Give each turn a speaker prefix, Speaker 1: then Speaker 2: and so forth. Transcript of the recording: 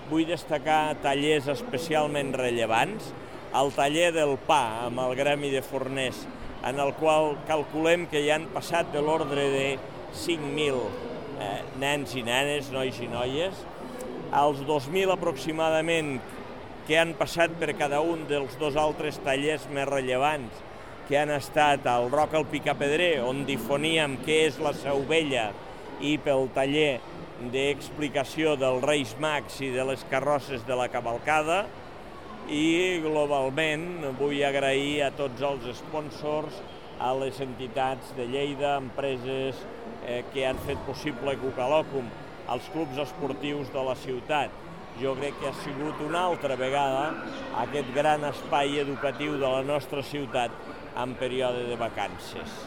Speaker 1: vull destacar tallers especialment rellevants. El taller del pa amb el Gremi de Forners, en el qual calculem que hi han passat de l'ordre de 5.000 nens i nenes, nois i noies, els 2.000 aproximadament que han passat per cada un dels dos altres tallers més rellevants, que han estat al Roc al Picapedrer, on difoníem què és la Seu Vella, i pel taller d'explicació dels Reis Mags i de les carrosses de la cavalcada. I globalment vull agrair a tots els sponsors, a les entitats de Lleida, empreses que han fet possible Cucalòcum, als clubs esportius de la ciutat. Jo crec que ha sigut una altra vegada aquest gran espai educatiu de la nostra ciutat en període de vacances.